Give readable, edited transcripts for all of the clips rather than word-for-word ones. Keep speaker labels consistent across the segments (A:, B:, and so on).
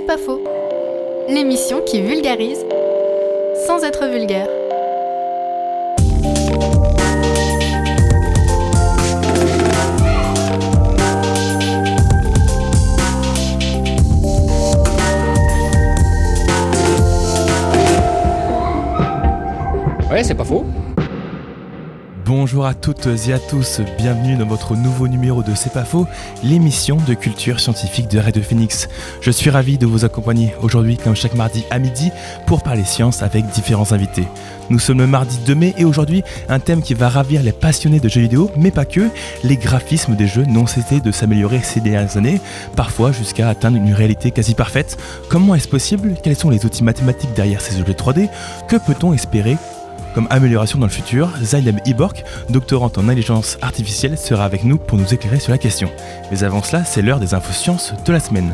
A: C'est pas faux. L'émission qui vulgarise sans être vulgaire.
B: Ouais, c'est pas faux.
C: Bonjour à toutes et à tous, bienvenue dans votre nouveau numéro de C'est pas faux, l'émission de culture scientifique de Radio Phoenix. Je suis ravi de vous accompagner aujourd'hui, comme chaque mardi à midi, pour parler science avec différents invités. Nous sommes le mardi 2 mai et aujourd'hui, un thème qui va ravir les passionnés de jeux vidéo, mais pas que. Les graphismes des jeux n'ont cessé de s'améliorer ces dernières années, parfois jusqu'à atteindre une réalité quasi parfaite. Comment est-ce possible ? Quels sont les outils mathématiques derrière ces objets 3D ? Que peut-on espérer comme amélioration dans le futur? Zainab Ibork, doctorante en intelligence artificielle, sera avec nous pour nous éclairer sur la question. Mais avant cela, c'est l'heure des infosciences de la semaine.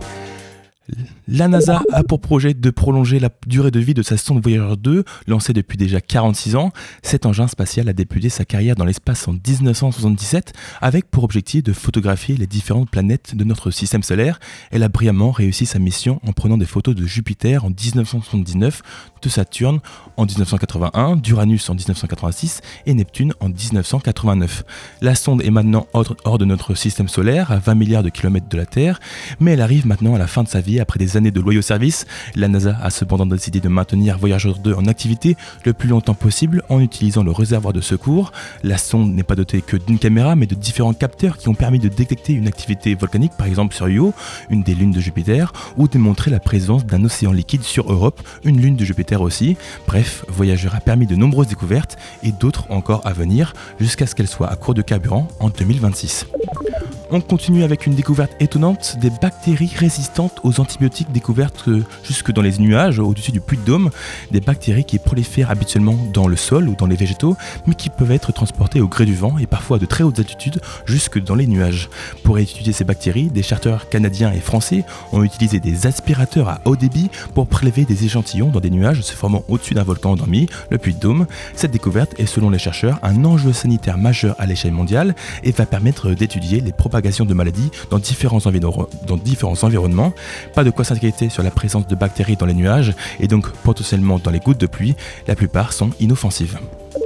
C: La NASA a pour projet de prolonger la durée de vie de sa sonde Voyager 2, lancée depuis déjà 46 ans. Cet engin spatial a débuté sa carrière dans l'espace en 1977, avec pour objectif de photographier les différentes planètes de notre système solaire. Elle a brillamment réussi sa mission en prenant des photos de Jupiter en 1979, de Saturne en 1981, d'Uranus en 1986 et Neptune en 1989. La sonde est maintenant hors de notre système solaire, à 20 milliards de kilomètres de la Terre, mais elle arrive maintenant à la fin de sa vie après des années de loyaux services. La NASA a cependant décidé de maintenir Voyager 2 en activité le plus longtemps possible en utilisant le réservoir de secours. La sonde n'est pas dotée que d'une caméra, mais de différents capteurs qui ont permis de détecter une activité volcanique, par exemple sur Io, une des lunes de Jupiter, ou démontrer la présence d'un océan liquide sur Europe, une lune de Jupiter aussi. Bref, Voyager a permis de nombreuses découvertes et d'autres encore à venir, jusqu'à ce qu'elle soit à court de carburant en 2026. On continue avec une découverte étonnante, des bactéries résistantes aux antibiotiques découvertes jusque dans les nuages au-dessus du Puy-de-Dôme, des bactéries qui prolifèrent habituellement dans le sol ou dans les végétaux, mais qui peuvent être transportées au gré du vent et parfois à de très hautes altitudes jusque dans les nuages. Pour étudier ces bactéries, des chercheurs canadiens et français ont utilisé des aspirateurs à haut débit pour prélever des échantillons dans des nuages se formant au-dessus d'un volcan endormi, le Puy-de-Dôme. Cette découverte est selon les chercheurs un enjeu sanitaire majeur à l'échelle mondiale et va permettre d'étudier les propagations de maladies dans différents environnements. Pas de quoi s'inquiéter sur la présence de bactéries dans les nuages et donc potentiellement dans les gouttes de pluie. La plupart sont inoffensives.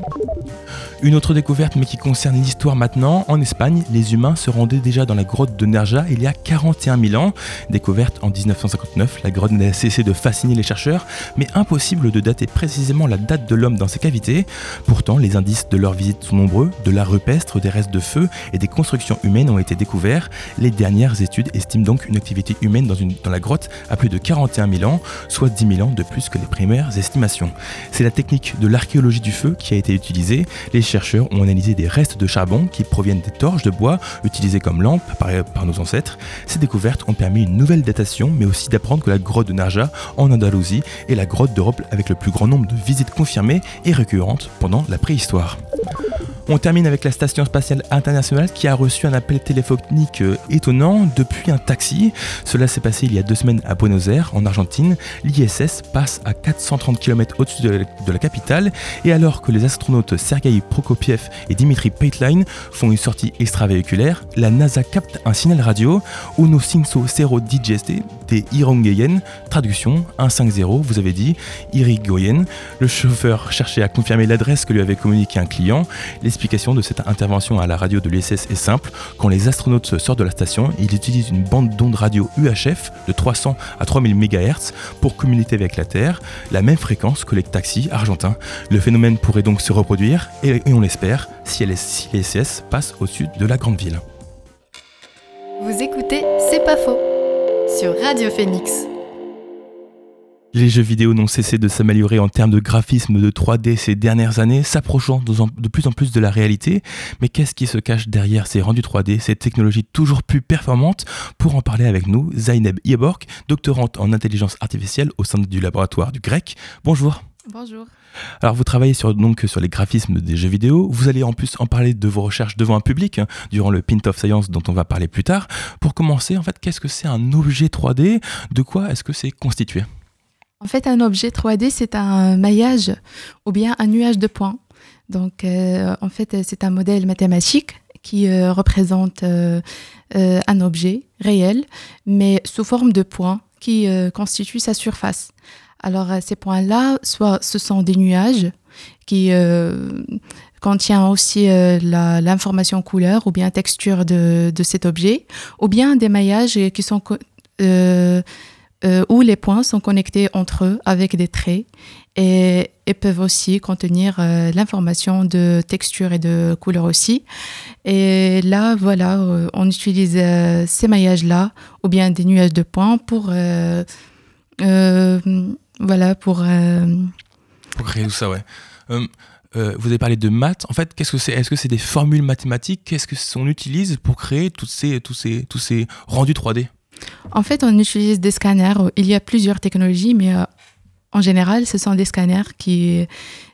C: Une autre découverte, mais qui concerne une histoire maintenant. En Espagne, les humains se rendaient déjà dans la grotte de Nerja il y a 41 000 ans. Découverte en 1959, la grotte n'a cessé de fasciner les chercheurs, mais impossible de dater précisément la date de l'homme dans ses cavités. Pourtant, les indices de leur visite sont nombreux. De l'art rupestre, des restes de feu et des constructions humaines ont été découverts. Les dernières études estiment donc une activité humaine dans la grotte à plus de 41 000 ans, soit 10 000 ans de plus que les premières estimations. C'est la technique de l'archéologie du feu qui a été utilisée. Les chercheurs ont analysé des restes de charbon qui proviennent des torches de bois utilisées comme lampes par nos ancêtres. Ces découvertes ont permis une nouvelle datation, mais aussi d'apprendre que la grotte de Nerja en Andalousie est la grotte d'Europe avec le plus grand nombre de visites confirmées et récurrentes pendant la préhistoire. On termine avec la Station Spatiale Internationale qui a reçu un appel téléphonique étonnant depuis un taxi. Cela s'est passé il y a 2 semaines à Buenos Aires, en Argentine. L'ISS passe à 430 km au-dessus de la capitale et alors que les astronautes Sergei Prokopiev et Dimitri Peitlein font une sortie extravéhiculaire, la NASA capte un signal radio Uno Cinco Zero DJST des Irigoyen, traduction 150, vous avez dit, Irigoyen. Le chauffeur cherchait à confirmer l'adresse que lui avait communiqué un client. L'explication de cette intervention à la radio de l'ISS est simple. Quand les astronautes sortent de la station, ils utilisent une bande d'ondes radio UHF de 300 à 3000 MHz pour communiquer avec la Terre, la même fréquence que les taxis argentins. Le phénomène pourrait donc se reproduire, et on l'espère, si l'ISS passe au-dessus de la grande ville.
A: Vous écoutez C'est pas faux sur Radio Phoenix.
C: Les jeux vidéo n'ont cessé de s'améliorer en termes de graphisme de 3D ces dernières années, s'approchant de plus en plus de la réalité. Mais qu'est-ce qui se cache derrière ces rendus 3D, ces technologies toujours plus performantes? Pour en parler avec nous, Zainab Ibork, doctorante en intelligence artificielle au sein du laboratoire du GREC. Bonjour.
D: Bonjour.
C: Alors vous travaillez sur les graphismes des jeux vidéo, vous allez en plus en parler de vos recherches devant un public durant le Pint of Science dont on va parler plus tard. Pour commencer, en fait, qu'est-ce que c'est un objet 3D? De quoi est-ce que c'est constitué?
D: En fait, un objet 3D, c'est un maillage ou bien un nuage de points. Donc, en fait, c'est un modèle mathématique qui représente un objet réel, mais sous forme de points qui constituent sa surface. Alors, ces points-là, soit ce sont des nuages qui contient aussi l'information couleur ou bien texture de cet objet, ou bien des maillages qui sont où les points sont connectés entre eux avec des traits et peuvent aussi contenir l'information de texture et de couleur aussi. Et là, voilà, on utilise ces maillages-là ou bien des nuages de points pour
C: créer tout ça, ouais. Vous avez parlé de maths. En fait, qu'est-ce que c'est ? Est-ce que c'est des formules mathématiques ? Qu'est-ce qu'on utilise pour créer tous ces rendus 3D ?
D: En fait, on utilise des scanners. Il y a plusieurs technologies, mais en général, ce sont des scanners qui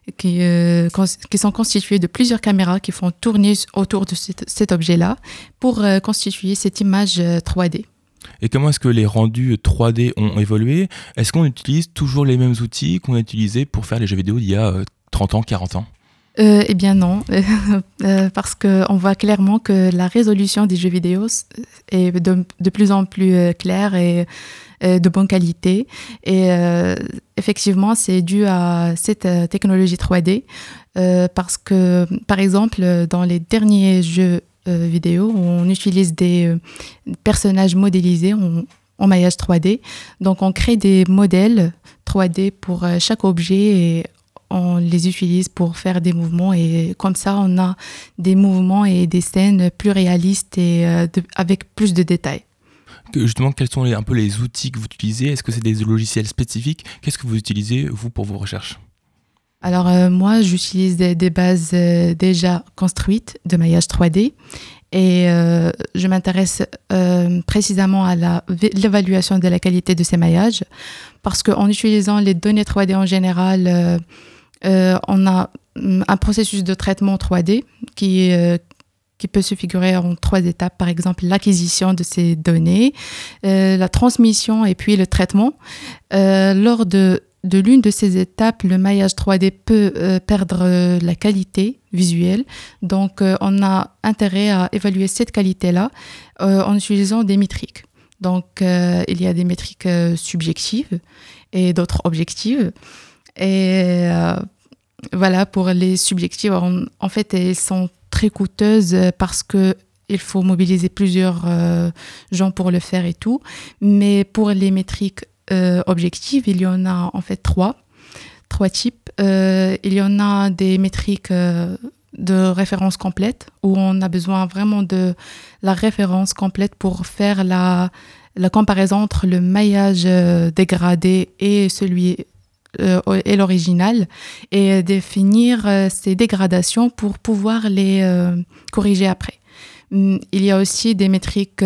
D: sont constitués de plusieurs caméras qui font tourner autour de cet objet-là pour constituer cette image 3D.
C: Et comment est-ce que les rendus 3D ont évolué ? Est-ce qu'on utilise toujours les mêmes outils qu'on a utilisés pour faire les jeux vidéo d'il y a 30 ans, 40 ans ?
D: Eh bien non, parce qu'on voit clairement que la résolution des jeux vidéo est de plus en plus claire et de bonne qualité. Et effectivement, c'est dû à cette technologie 3D, parce que, par exemple, dans les derniers jeux vidéo, on utilise des personnages modélisés en maillage 3D. Donc, on crée des modèles 3D pour chaque objet et on les utilise pour faire des mouvements, et comme ça on a des mouvements et des scènes plus réalistes et avec plus de détails.
C: Justement, quels sont un peu les outils que vous utilisez ? Est-ce que c'est des logiciels spécifiques ? Qu'est-ce que vous utilisez, vous, pour vos recherches ?
D: Alors moi, j'utilise des bases déjà construites de maillage 3D, et je m'intéresse précisément à l'évaluation de la qualité de ces maillages, parce qu'en utilisant les données 3D en général, on a un processus de traitement 3D qui peut se figurer en 3 étapes. Par exemple, l'acquisition de ces données, la transmission et puis le traitement. Lors de l'une de ces étapes, le maillage 3D peut perdre la qualité visuelle. Donc, on a intérêt à évaluer cette qualité-là en utilisant des métriques. Donc, il y a des métriques subjectives et d'autres objectives. Et voilà, pour les subjectives, en fait, elles sont très coûteuses parce qu'il faut mobiliser plusieurs gens pour le faire et tout. Mais pour les métriques objectives, il y en a en fait trois types. Il y en a des métriques de référence complète, où on a besoin vraiment de la référence complète pour faire la comparaison entre le maillage dégradé et celui et l'original, et définir ces dégradations pour pouvoir les corriger après. Il y a aussi des métriques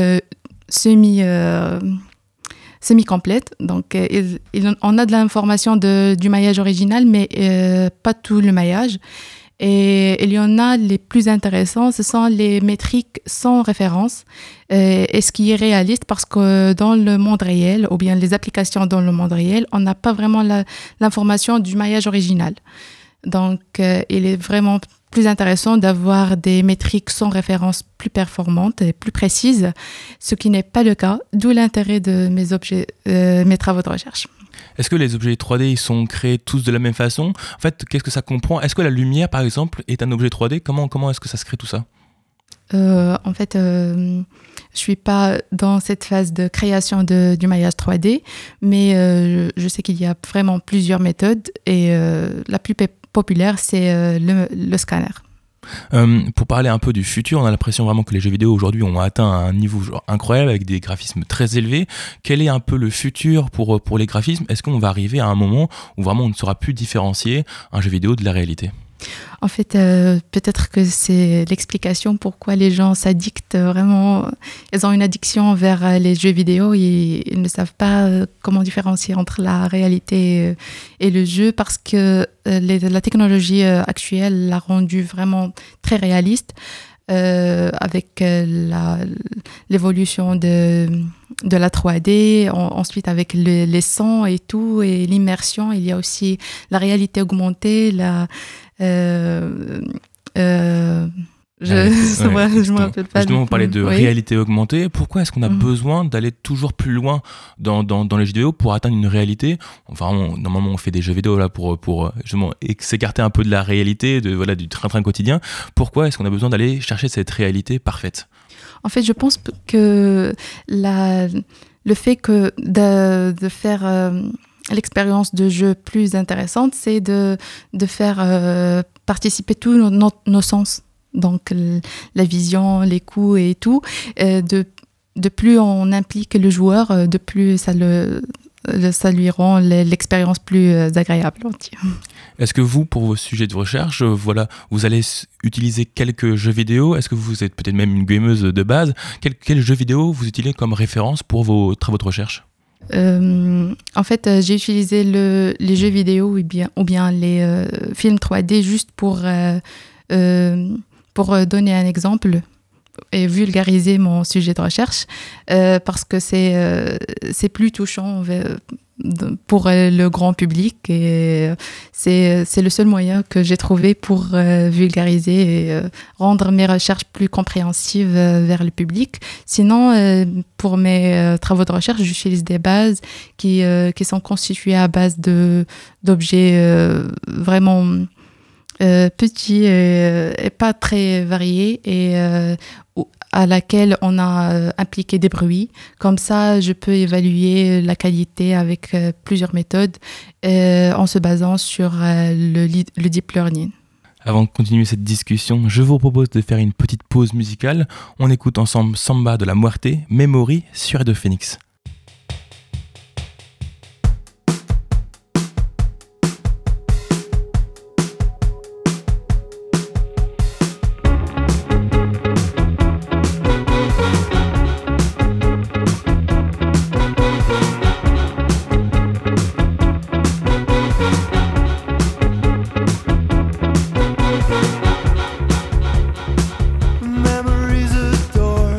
D: semi-complètes. Donc, on a de l'information du maillage original, mais pas tout le maillage. Et il y en a les plus intéressants, ce sont les métriques sans référence, et ce qui est réaliste, parce que dans le monde réel, ou bien les applications dans le monde réel, on n'a pas vraiment l'information du maillage original. Donc, il est vraiment plus intéressant d'avoir des métriques sans référence plus performantes et plus précises, ce qui n'est pas le cas, d'où l'intérêt de mes travaux de recherche.
C: Est-ce que les objets 3D ils sont créés tous de la même façon ? En fait, qu'est-ce que ça comprend ? Est-ce que la lumière, par exemple, est un objet 3D ? Comment est-ce que ça se crée tout ça ?
D: En fait, je suis pas dans cette phase de création du maillage 3D, mais je sais qu'il y a vraiment plusieurs méthodes, et la plus populaire, c'est le scanner.
C: Pour parler un peu du futur, on a l'impression vraiment que les jeux vidéo aujourd'hui ont atteint un niveau incroyable avec des graphismes très élevés. Quel est un peu le futur pour les graphismes ? Est-ce qu'on va arriver à un moment où vraiment on ne saura plus différencier un jeu vidéo de la réalité ?
D: En fait, peut-être que c'est l'explication pourquoi les gens s'addictent vraiment. Ils ont une addiction vers les jeux vidéo, et ils ne savent pas comment différencier entre la réalité et le jeu, parce que la technologie actuelle l'a rendu vraiment très réaliste, avec l'évolution de la 3D, ensuite avec les sons et tout, et l'immersion. Il y a aussi la réalité augmentée, Je me rappelle pas.
C: Justement, on parlait de
D: Oui.
C: réalité augmentée. Pourquoi est-ce qu'on a besoin d'aller toujours plus loin dans les jeux vidéo pour atteindre une réalité? Enfin, normalement, on fait des jeux vidéo là pour justement s'écarter un peu de la réalité, du train-train quotidien. Pourquoi est-ce qu'on a besoin d'aller chercher cette réalité parfaite?
D: En fait, je pense que le fait de faire l'expérience de jeu plus intéressante, c'est de faire participer tous nos sens. Donc, la vision, les coups et tout. De plus on implique le joueur, de plus ça lui rend l'expérience plus agréable.
C: Est-ce que vous, pour vos sujets de recherche, vous allez utiliser quelques jeux vidéo? Est-ce que vous êtes peut-être même une gameuse de base? Quel jeu vidéo vous utilisez comme référence pour vos travaux de recherche?
D: En fait, j'ai utilisé les jeux vidéo ou bien les films 3D juste pour donner un exemple et vulgariser mon sujet de recherche, parce que c'est plus touchant pour le grand public, et c'est le seul moyen que j'ai trouvé pour vulgariser et rendre mes recherches plus compréhensives vers le public. Sinon, pour mes travaux de recherche, j'utilise des bases qui sont constituées à base d'objets vraiment petits et pas très variés, et à laquelle on a impliqué des bruits. Comme ça, je peux évaluer la qualité avec plusieurs méthodes en se basant sur le deep learning.
C: Avant de continuer cette discussion, je vous propose de faire une petite pause musicale. On écoute ensemble Samba de la Muerte, Memory sur Radio Phoenix.
E: Memories a door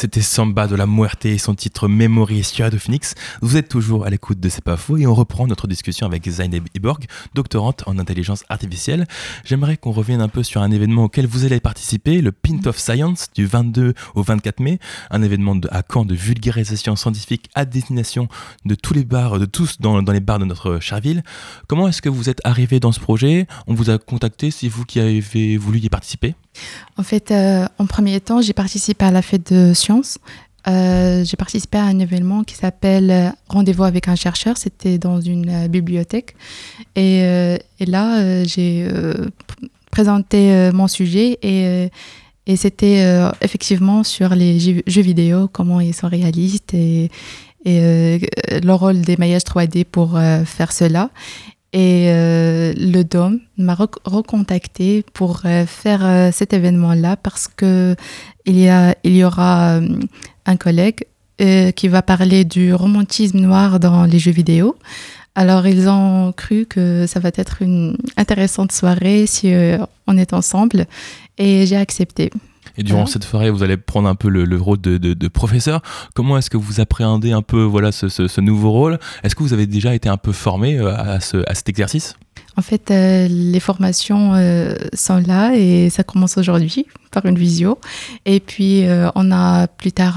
C: C'était Samba de la Muerte et son titre Memory sur Radio Phoenix. Vous êtes toujours à l'écoute de C'est pas faux et on reprend notre discussion avec Zeynep Iborg, doctorante en intelligence artificielle. J'aimerais qu'on revienne un peu sur un événement auquel vous allez participer, le Pint of Science du 22 au 24 mai, un événement à Caen de vulgarisation scientifique à destination de tous les bars, de tous dans les bars de notre chère ville. Comment est-ce que vous êtes arrivé dans ce projet ? On vous a contacté, c'est vous qui avez voulu y participer ?
D: En fait, en premier temps, j'ai participé à la fête de sciences. J'ai participé à un événement qui s'appelle Rendez-vous avec un chercheur. C'était dans une bibliothèque. Et là, j'ai présenté mon sujet et c'était effectivement sur les jeux vidéo, comment ils sont réalistes et le rôle des maillages 3D pour faire cela. Et le DOM m'a recontacté pour faire cet événement-là parce qu'il y aura un collègue qui va parler du romantisme noir dans les jeux vidéo. Alors, ils ont cru que ça va être une intéressante soirée si on est ensemble et j'ai accepté.
C: Et durant cette soirée, vous allez prendre un peu le rôle de professeur. Comment est-ce que vous appréhendez un peu ce nouveau rôle ? Est-ce que vous avez déjà été un peu formé à cet exercice ?
D: En fait, les formations sont là et ça commence aujourd'hui par une visio. Et puis, on a plus tard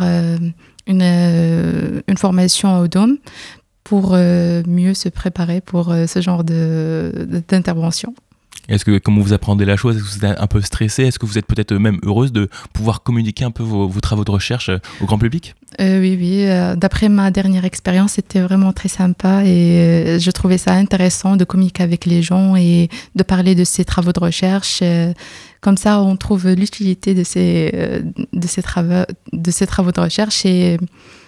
D: une formation au DOM pour mieux se préparer pour ce genre d'intervention.
C: Est-ce que, comment vous appréhendez la chose ? Est-ce que vous êtes un peu stressé ? Est-ce que vous êtes peut-être même heureuse de pouvoir communiquer un peu vos travaux de recherche au grand public ?
D: Oui. D'après ma dernière expérience, c'était vraiment très sympa et je trouvais ça intéressant de communiquer avec les gens et de parler de ces travaux de recherche. Comme ça, on trouve l'utilité de ces travaux de recherche et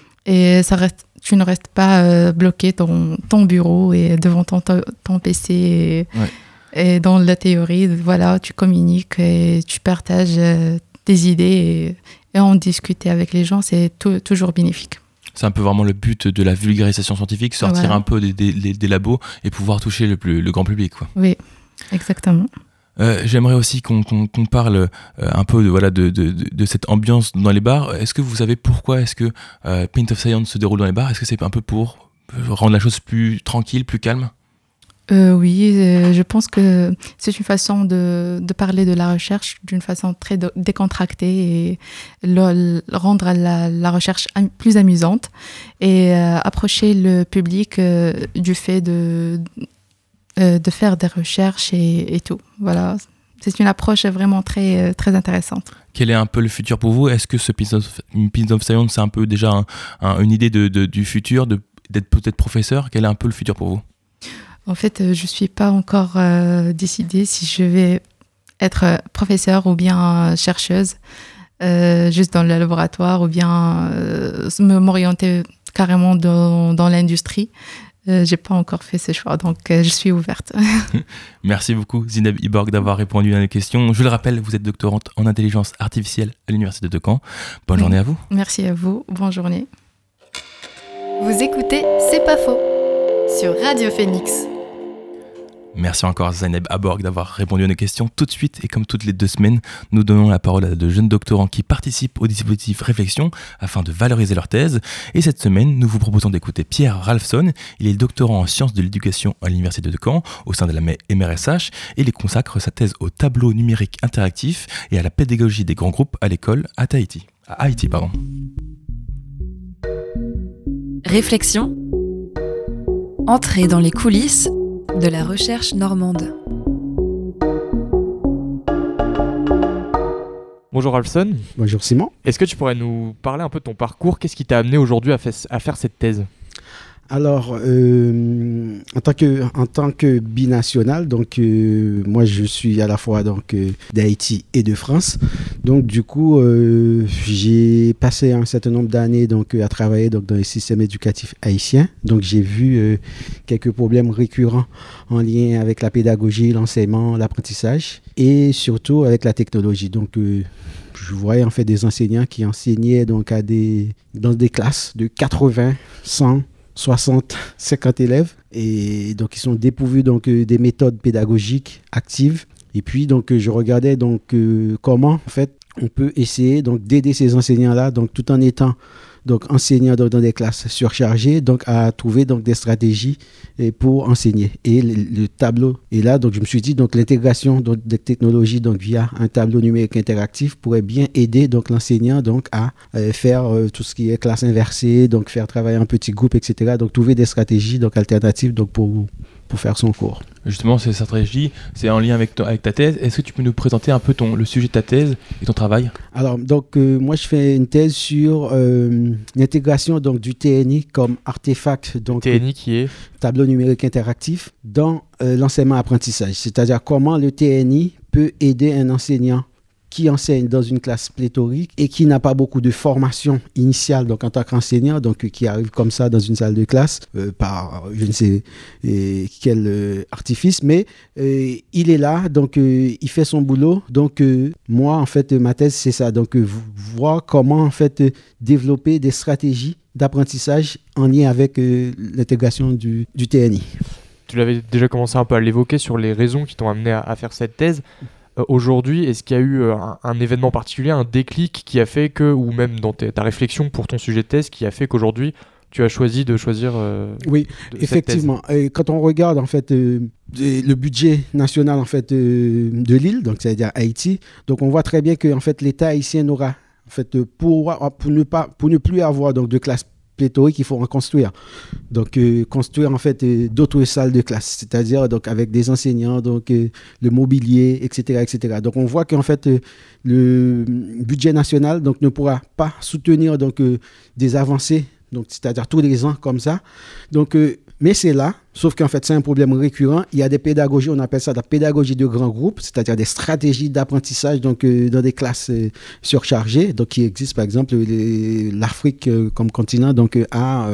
D: ça reste. Tu ne restes pas bloqué dans ton bureau et devant ton PC. Et dans la théorie, voilà, tu communiques et tu partages tes idées et en discuter avec les gens, c'est toujours bénéfique.
C: C'est un peu vraiment le but de la vulgarisation scientifique, sortir un peu des labos et pouvoir toucher le grand public, quoi.
D: Oui, exactement.
C: J'aimerais aussi qu'on parle un peu de cette ambiance dans les bars. Est-ce que vous savez pourquoi est-ce que Pint of Science se déroule dans les bars ? Est-ce que c'est un peu pour rendre la chose plus tranquille, plus calme ?
D: Oui, je pense que c'est une façon de parler de la recherche d'une façon très décontractée et rendre la recherche plus amusante et approcher le public du fait de faire des recherches et tout. Voilà, c'est une approche vraiment très, très intéressante.
C: Quel est un peu le futur pour vous ? Est-ce que ce Pint of Science, c'est un peu déjà une idée du futur, d'être peut-être professeur ? Quel est un peu le futur pour vous ?
D: En fait, je ne suis pas encore décidée si je vais être professeure ou bien chercheuse, juste dans le laboratoire, ou bien m'orienter carrément dans l'industrie. Je n'ai pas encore fait ce choix, donc je suis ouverte.
C: Merci beaucoup, Zeynep Iborg, d'avoir répondu à nos questions. Je le rappelle, vous êtes doctorante en intelligence artificielle à l'Université de Caen. Bonne journée à vous.
D: Merci à vous. Bonne journée.
A: Vous écoutez C'est pas faux sur Radio Phoenix.
C: Merci encore Zeynep Iborg d'avoir répondu à nos questions. Tout de suite et comme toutes les 2 semaines, nous donnons la parole à de jeunes doctorants qui participent au dispositif Réflexion afin de valoriser leur thèse. Et cette semaine, nous vous proposons d'écouter Pierre Ralphson. Il est doctorant en sciences de l'éducation à l'Université de Caen au sein de la MRSH et il consacre sa thèse au tableau numérique interactif et à la pédagogie des grands groupes à l'école à Haïti.
E: Réflexion. Entrer dans les coulisses de la recherche normande.
F: Bonjour Ralphson.
G: Bonjour Simon.
F: Est-ce que tu pourrais nous parler un peu de ton parcours ? Qu'est-ce qui t'a amené aujourd'hui à faire cette thèse ?
G: Alors, en tant que binational, donc moi je suis à la fois d'Haïti et de France. Donc du coup, j'ai passé un certain nombre d'années à travailler dans les systèmes éducatifs haïtiens. Donc j'ai vu quelques problèmes récurrents en lien avec la pédagogie, l'enseignement, l'apprentissage et surtout avec la technologie. Donc je voyais en fait des enseignants qui enseignaient dans des classes de 80, 100, 60, 50 élèves et donc ils sont dépourvus des méthodes pédagogiques actives. Et puis je regardais comment en fait on peut essayer donc d'aider ces enseignants-là, donc tout en étant donc enseignants dans des classes surchargées, donc à trouver donc des stratégies pour enseigner. Et le tableau est là, donc je me suis dit donc l'intégration donc, des technologies donc via un tableau numérique interactif pourrait bien aider donc l'enseignant donc à faire tout ce qui est classe inversée, donc faire travailler en petits groupes, etc. Donc trouver des stratégies donc alternatives donc pour faire son cours.
C: Justement, ces stratégies, c'est en lien avec ta thèse. Est-ce que tu peux nous présenter un peu le sujet de ta thèse et ton travail ?
G: Alors, donc, moi, je fais une thèse sur l'intégration donc, du TNI comme artefact, donc
F: TNI qui est
G: tableau numérique interactif, dans l'enseignement-apprentissage. C'est-à-dire comment le TNI peut aider un enseignant qui enseigne dans une classe pléthorique et qui n'a pas beaucoup de formation initiale donc en tant qu'enseignant, donc qui arrive comme ça dans une salle de classe par je ne sais quel artifice, mais il est là, donc il fait son boulot. Donc moi, en fait, ma thèse, c'est ça. Donc voir comment, en fait, développer des stratégies d'apprentissage en lien avec l'intégration du TNI.
F: Tu l'avais déjà commencé un peu à l'évoquer sur les raisons qui t'ont amené à faire cette thèse. Aujourd'hui, est-ce qu'il y a eu un événement particulier, un déclic qui a fait que, ou même dans ta réflexion pour ton sujet de thèse, qui a fait qu'aujourd'hui, tu as choisi de choisir
G: Oui, effectivement. Quand on regarde en fait le budget national en fait de l'île, donc c'est-à-dire Haïti, donc on voit très bien que en fait l'État haïtien n'aura en fait pour ne plus avoir donc de classe pléthorique, il faut en construire. Donc, construire en fait d'autres salles de classe, c'est-à-dire donc avec des enseignants, donc le mobilier, etc., etc. Donc, on voit qu'en fait le budget national donc ne pourra pas soutenir donc des avancées, donc c'est-à-dire tous les ans comme ça. Donc, mais c'est là, sauf qu'en fait c'est un problème récurrent. Il y a des pédagogies, on appelle ça la pédagogie de grands groupes, c'est-à-dire des stratégies d'apprentissage donc dans des classes surchargées, donc qui existent par exemple l'Afrique comme continent donc a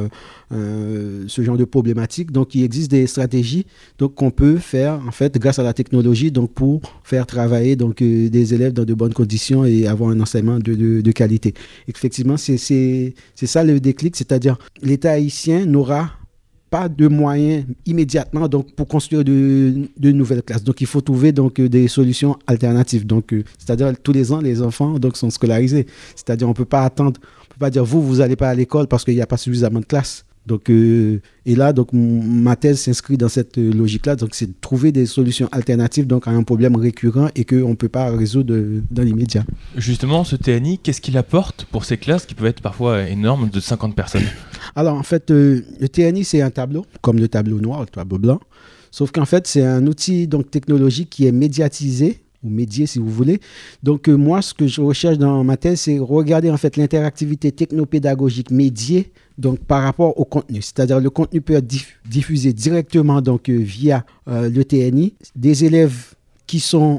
G: ce genre de problématique. Donc il existe des stratégies donc qu'on peut faire en fait grâce à la technologie donc pour faire travailler donc des élèves dans de bonnes conditions et avoir un enseignement de qualité. Effectivement, c'est ça le déclic, c'est-à-dire l'État haïtien n'aura pas de moyens immédiatement donc pour construire de nouvelles classes. Donc il faut trouver donc des solutions alternatives. Donc c'est-à-dire tous les ans les enfants donc sont scolarisés. C'est-à-dire on peut pas attendre, on peut pas dire vous allez pas à l'école parce qu'il n'y a pas suffisamment de classes. Donc et là donc ma thèse s'inscrit dans cette logique-là. Donc c'est de trouver des solutions alternatives donc à un problème récurrent et que on peut pas résoudre dans l'immédiat.
C: Justement, ce TNI, qu'est-ce qu'il apporte pour ces classes qui peuvent être parfois énormes de 50 personnes?
G: Alors en fait, le TNI c'est un tableau, comme le tableau noir, le tableau blanc, sauf qu'en fait c'est un outil donc technologique qui est médiatisé ou médié si vous voulez. Donc moi ce que je recherche dans ma thèse c'est regarder en fait l'interactivité technopédagogique médiée donc par rapport au contenu, c'est-à-dire le contenu peut être diffusé directement donc via le TNI. Des élèves qui sont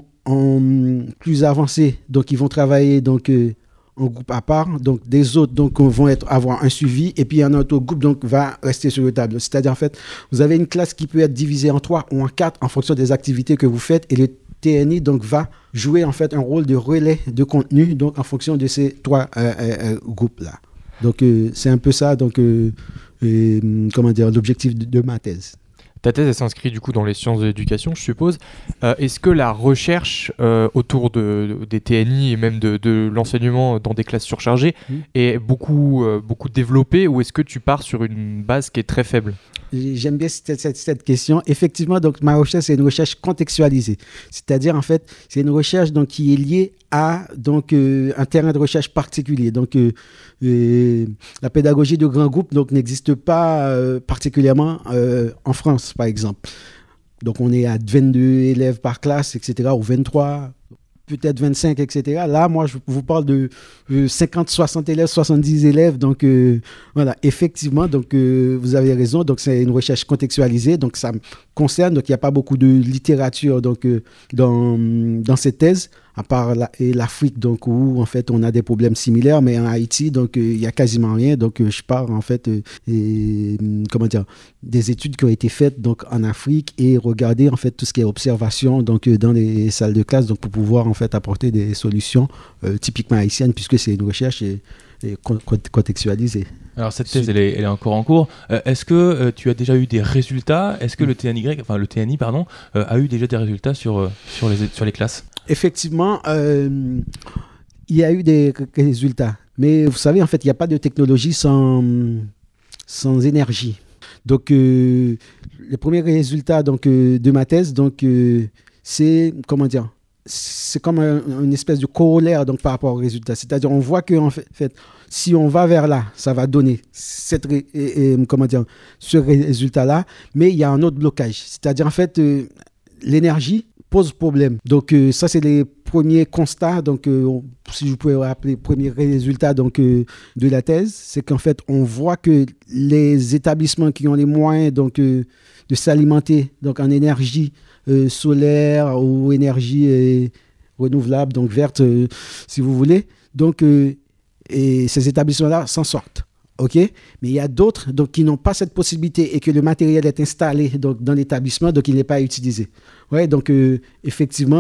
G: plus avancés donc ils vont travailler donc en groupe à part, donc des autres donc vont avoir un suivi et puis un autre groupe donc va rester sur le tableau. C'est-à-dire en fait, vous avez une classe qui peut être divisée en 3 ou en 4 en fonction des activités que vous faites et le TNI donc va jouer en fait un rôle de relais de contenu donc en fonction de ces 3 groupes là. Donc c'est un peu ça donc comment dire l'objectif de ma thèse.
F: Ta thèse, elle s'inscrit du coup dans les sciences de l'éducation, je suppose. Est-ce que la recherche autour des TNI et même de l'enseignement dans des classes surchargées est beaucoup développée ou est-ce que tu pars sur une base qui est très faible ?
G: J'aime bien cette question. Effectivement, donc, ma recherche, c'est une recherche contextualisée. C'est-à-dire, en fait, c'est une recherche donc, qui est liée à donc, un terrain de recherche particulier. Donc, la pédagogie de grands groupes donc, n'existe pas particulièrement en France, par exemple. Donc, on est à 22 élèves par classe, etc., ou 23, peut-être 25, etc. Là, moi, je vous parle de 50, 60 élèves, 70 élèves. Donc, voilà, effectivement, donc, vous avez raison. Donc, c'est une recherche contextualisée. Donc, ça me concerne. Donc, il n'y a pas beaucoup de littérature donc, dans cette thèse, à part l'Afrique, donc, où, en fait, on a des problèmes similaires. Mais en Haïti, donc, il n'y a quasiment rien. Donc, je pars, en fait, comment dire, des études qui ont été faites donc, en Afrique et regarder, en fait, tout ce qui est observation donc, dans les salles de classe donc, pour pouvoir, en fait, apporter des solutions typiquement haïtiennes, puisque c'est une recherche contextualisée.
C: Alors cette thèse, elle est encore en cours. Est-ce que tu as déjà eu des résultats ? Est-ce que le TNI, a eu déjà des résultats sur les classes ?
G: Effectivement, il y a eu des résultats. Mais vous savez, en fait, il n'y a pas de technologie sans énergie. Donc, les premiers résultats de ma thèse, c'est, comment dire, c'est comme une espèce de corollaire donc, par rapport aux résultats. C'est-à-dire, on voit que en fait, si on va vers là, ça va donner ce résultat-là, mais il y a un autre blocage. C'est-à-dire, en fait, l'énergie pose problème. Donc, ça, c'est les premiers constats. Donc, si je pouvais rappeler, premiers résultats de la thèse, c'est qu'en fait, on voit que les établissements qui ont les moyens de s'alimenter donc, en énergie solaire ou énergie renouvelable, donc verte, si vous voulez. Donc, et ces établissements-là s'en sortent. OK? Mais il y a d'autres qui n'ont pas cette possibilité et que le matériel est installé dans l'établissement, donc il n'est pas utilisé. Ouais, donc effectivement,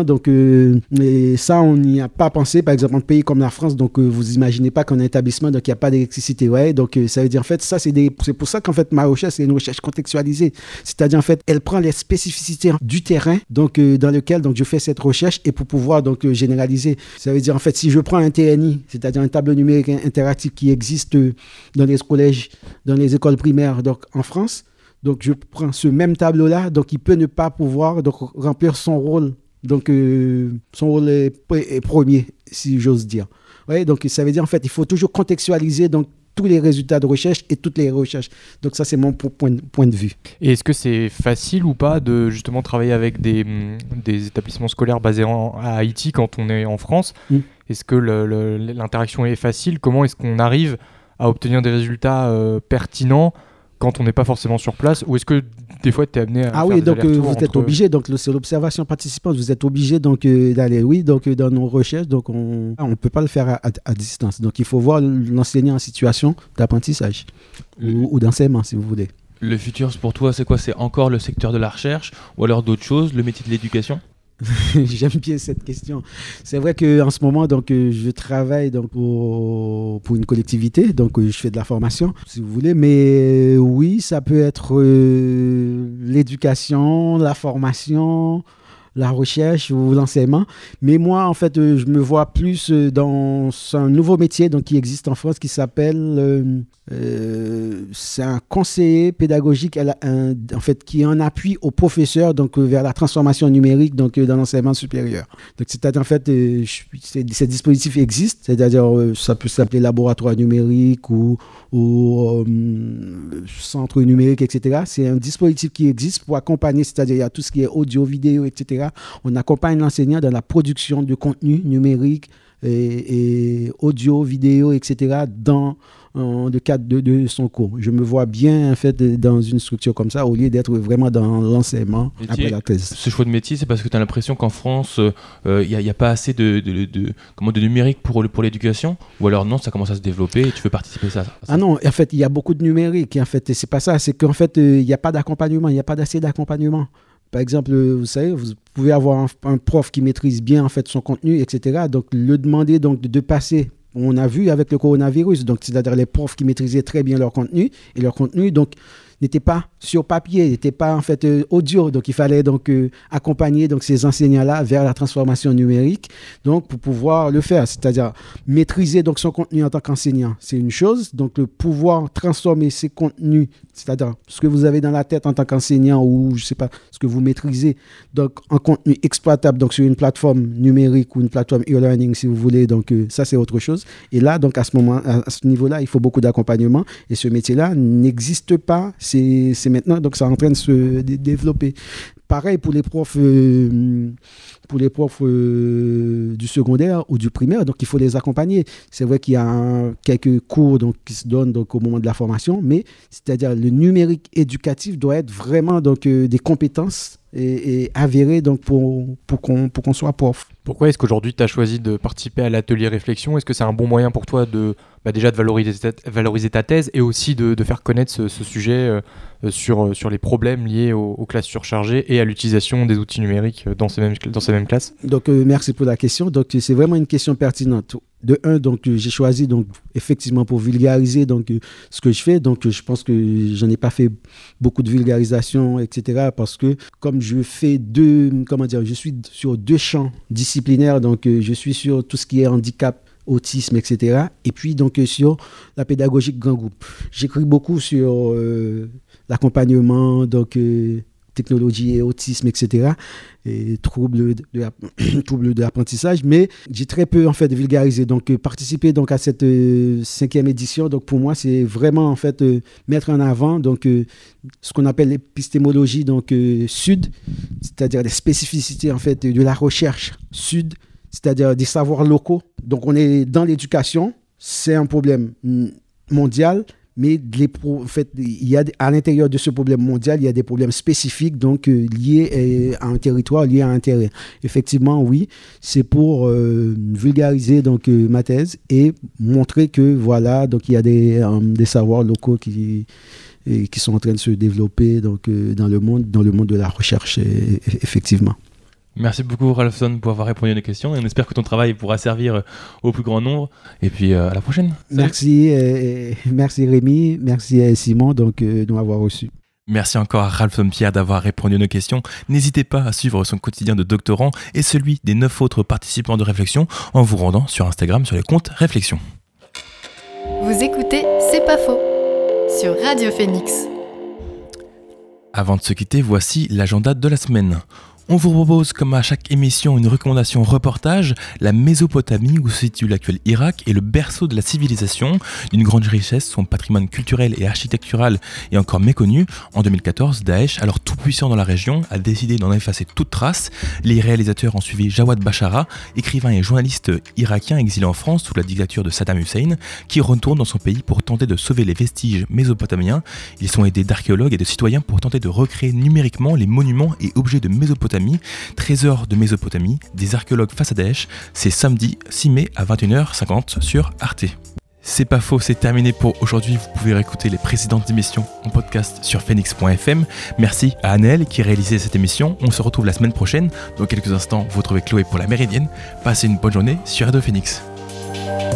G: et ça, on n'y a pas pensé. Par exemple, un pays comme la France, vous imaginez pas qu'un établissement, donc il n'y a pas d'électricité. Ouais, donc ça veut dire, en fait, ça, c'est pour ça qu'en fait, ma recherche, c'est une recherche contextualisée. C'est-à-dire, en fait, elle prend les spécificités du terrain, dans lequel je fais cette recherche et pour pouvoir généraliser. Ça veut dire, en fait, si je prends un TNI, c'est-à-dire un tableau numérique interactif qui existe dans les collèges, dans les écoles primaires, en France, donc, je prends ce même tableau-là, donc il peut ne pas pouvoir remplir son rôle. Donc, son rôle est premier, si j'ose dire. Ouais, donc, ça veut dire, en fait, il faut toujours contextualiser tous les résultats de recherche et toutes les recherches. Donc, ça, c'est mon point de vue.
F: Et est-ce que c'est facile ou pas de justement travailler avec des établissements scolaires basés à Haïti quand on est en France ? Est-ce que l'interaction est facile ? Comment est-ce qu'on arrive à obtenir des résultats pertinents quand on n'est pas forcément sur place, ou est-ce que des fois tu es amené à faire des allers-retours
G: vous êtes obligé, c'est l'observation participante, vous êtes obligé d'aller, dans nos recherches, donc on ne peut pas le faire à distance. Donc il faut voir l'enseignant en situation d'apprentissage ou d'enseignement, si vous voulez.
C: Le futur pour toi, c'est quoi ? C'est encore le secteur de la recherche ou alors d'autres choses, le métier de l'éducation ?
G: J'aime bien cette question. C'est vrai qu'en ce moment, je travaille pour une collectivité, je fais de la formation, si vous voulez. Mais oui, ça peut être l'éducation, la formation, la recherche ou l'enseignement. Mais moi, en fait, je me vois plus dans un nouveau métier qui existe en France qui s'appelle... c'est un conseiller pédagogique en fait, qui est en appui aux professeurs vers la transformation numérique dans l'enseignement supérieur. Donc, c'est-à-dire, en fait, ces dispositifs existent, c'est-à-dire ça peut s'appeler laboratoire numérique ou centre numérique, etc. C'est un dispositif qui existe pour accompagner, c'est-à-dire il y a tout ce qui est audio, vidéo, etc. On accompagne l'enseignant dans la production de contenu numérique et audio, vidéo, etc. dans le cadre de son cours. Je me vois bien en fait dans une structure comme ça au lieu d'être vraiment dans l'enseignement après la thèse.
C: Ce choix de métier, c'est parce que tu as l'impression qu'en France, il n'y a pas assez de numérique pour l'éducation, ou alors non, ça commence à se développer et tu veux participer à ça.
G: Ah non, en fait, il y a beaucoup de numérique. En fait, c'est pas ça. C'est qu'en fait, il n'y a pas d'accompagnement, il n'y a pas assez d'accompagnement. Par exemple, vous savez, vous pouvez avoir un prof qui maîtrise bien en fait son contenu, etc. Donc, le demander de passer. On a vu avec le coronavirus, donc c'est-à-dire les profs qui maîtrisaient très bien leur contenu et leur contenu n'était pas sur papier, n'était pas en fait audio. Donc il fallait accompagner ces enseignants-là vers la transformation numérique, donc pour pouvoir le faire, c'est-à-dire maîtriser son contenu en tant qu'enseignant, c'est une chose. Donc le pouvoir transformer ces contenus, c'est-à-dire ce que vous avez dans la tête en tant qu'enseignant ou je sais pas ce que vous maîtrisez, donc en contenu exploitable sur une plateforme numérique ou une plateforme e-learning si vous voulez. Donc ça c'est autre chose. Et là à ce niveau-là, il faut beaucoup d'accompagnement et ce métier-là n'existe pas. C'est maintenant, donc ça est en train de se développer. Pareil pour les profs du secondaire ou du primaire, donc il faut les accompagner. C'est vrai qu'il y a quelques cours qui se donnent au moment de la formation, mais c'est-à-dire le numérique éducatif doit être vraiment des compétences et avérées pour qu'on soit prof.
F: Pourquoi est-ce qu'aujourd'hui tu as choisi de participer à l'atelier réflexion ? Est-ce que c'est un bon moyen pour toi déjà de valoriser ta thèse et aussi de faire connaître ce sujet sur les problèmes liés aux classes surchargées et à l'utilisation des outils numériques dans ces mêmes classes ?
G: Donc merci pour la question. Donc c'est vraiment une question pertinente. De un, j'ai choisi effectivement pour vulgariser ce que je fais. Donc je pense que j'en ai pas fait beaucoup de vulgarisation, etc. Parce que comme je fais je suis sur deux champs disciplinaires. Donc je suis sur tout ce qui est handicap autisme, etc. Et puis donc sur la pédagogie grand groupe. J'écris beaucoup sur l'accompagnement, donc technologie et autisme, etc. Et troubles de l'apprentissage, mais j'ai très peu en fait vulgarisé. Donc participer donc à cette 5e édition, donc pour moi c'est vraiment en fait mettre en avant donc ce qu'on appelle l'épistémologie donc sud, c'est-à-dire les spécificités en fait de la recherche sud, c'est-à-dire des savoirs locaux. Donc on est dans l'éducation, c'est un problème mondial. Mais en fait, il y a, à l'intérieur de ce problème mondial, il y a des problèmes spécifiques donc, liés à un territoire, liés à un terrain. Effectivement, oui, c'est pour vulgariser donc, ma thèse et montrer que voilà, donc, il y a des savoirs locaux qui sont en train de se développer donc, dans le monde de la recherche, effectivement.
C: Merci beaucoup Ralphson pour avoir répondu à nos questions et on espère que ton travail pourra servir au plus grand nombre et puis à la prochaine. Salut.
G: Merci Rémi, merci Simon donc, de m'avoir reçu.
C: Merci encore à Ralphson Pierre d'avoir répondu à nos questions. N'hésitez pas à suivre son quotidien de doctorant et celui des 9 autres participants de Réflexion en vous rendant sur Instagram sur le compte Réflexion.
A: Vous écoutez C'est pas faux sur Radio Phoenix.
C: Avant de se quitter, voici l'agenda de la semaine. On vous propose, comme à chaque émission, une recommandation reportage. La Mésopotamie, où se situe l'actuel Irak, est le berceau de la civilisation. D'une grande richesse, son patrimoine culturel et architectural est encore méconnu. En 2014, Daesh, alors tout puissant dans la région, a décidé d'en effacer toute trace. Les réalisateurs ont suivi Jawad Bashara, écrivain et journaliste irakien exilé en France sous la dictature de Saddam Hussein, qui retourne dans son pays pour tenter de sauver les vestiges mésopotamiens. Ils sont aidés d'archéologues et de citoyens pour tenter de recréer numériquement les monuments et objets de Mésopotamie. Trésor de Mésopotamie, des archéologues face à Daesh, c'est samedi 6 mai à 21h50 sur Arte. C'est pas faux, c'est terminé pour aujourd'hui. Vous pouvez réécouter les précédentes émissions en podcast sur phoenix.fm. Merci à Annelle qui a réalisé cette émission. On se retrouve la semaine prochaine. Dans quelques instants, vous retrouvez Chloé pour la Méridienne. Passez une bonne journée sur Radio Phoenix.